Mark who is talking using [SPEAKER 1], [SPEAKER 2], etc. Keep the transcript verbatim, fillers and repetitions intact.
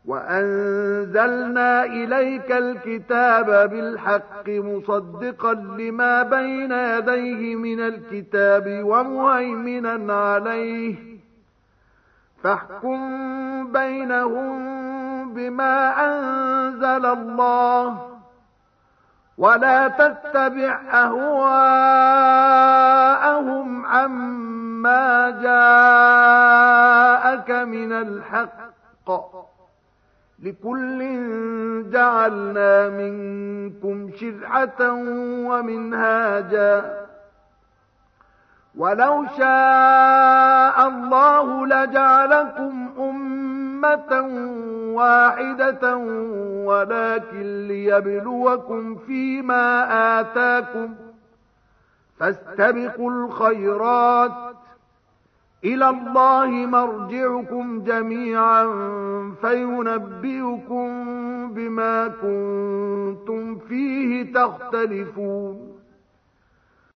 [SPEAKER 1] وأنزلنا إليك الكتاب بالحق مصدقا لما بين يديه من الكتاب ومهيمنا عليه فاحكم بينهم بما أنزل الله ولا تتبع أهواءهم عما جاءك من الحق لكل جعلنا منكم شرعة ومنهاجا ولو شاء الله لجعلكم أمة واحدة ولكن ليبلوكم فيما آتاكم فاستبقوا الخيرات إلى الله مرجعكم جميعا فينبئكم بما كنتم فيه تختلفون